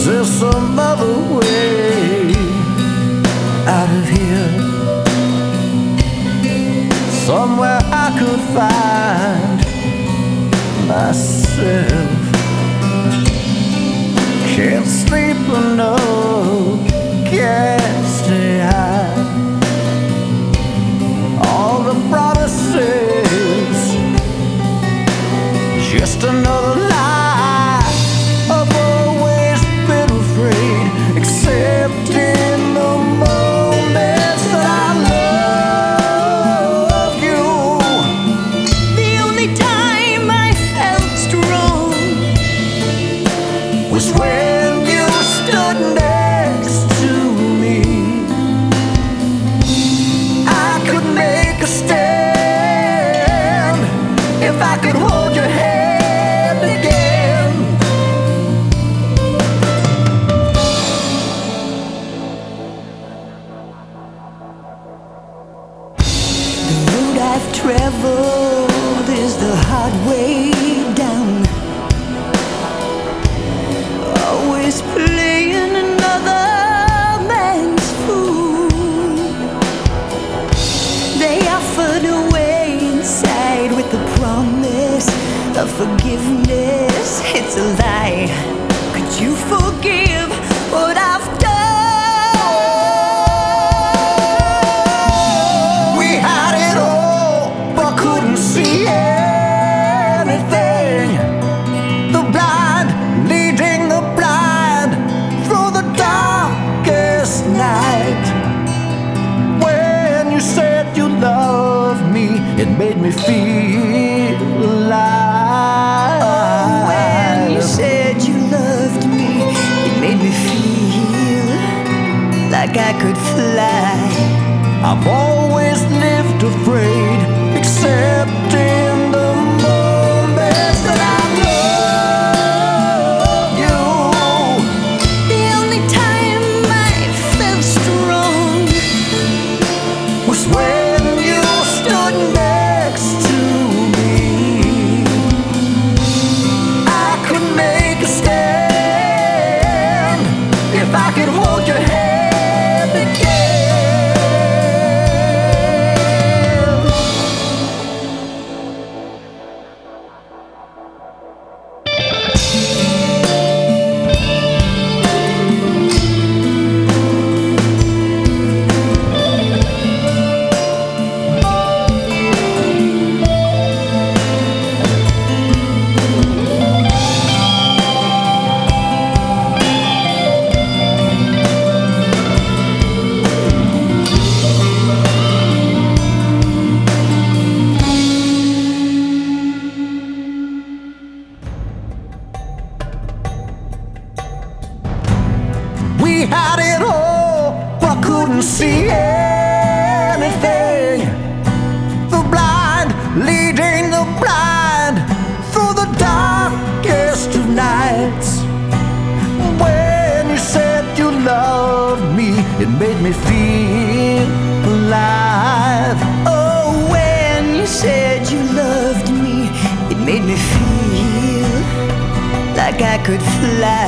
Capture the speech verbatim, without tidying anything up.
Is there some other way out of here? Somewhere I could find myself. Can't sleep enough, can't stay high. All the promises, just another lie. I've always been afraid, except in the moments that I love you. The only time I felt strong was when you stood next to me. I could make a stand if I could hold your hand again. The road I've traveled is the hard way down. Always playing another man's fool. They offered a way inside with the promise of forgiveness. It's a lie. Could you forgive what I've done? We had it all, but couldn't see anything. The blind leading the blind through the darkest night. When you said you loved me, it made me feel alive. When you said you loved me, it made me feel like I could fly. I've always lived afraid, except in the moments that I love you. The only time I felt strong Was when you stood next to me. I could make a stand if I could hold your hand again. We had it all, but couldn't see anything. The blind leading the blind through the darkest of nights. When you said you loved me, it made me feel alive. Oh, when you said you loved me, it made me feel like I could fly.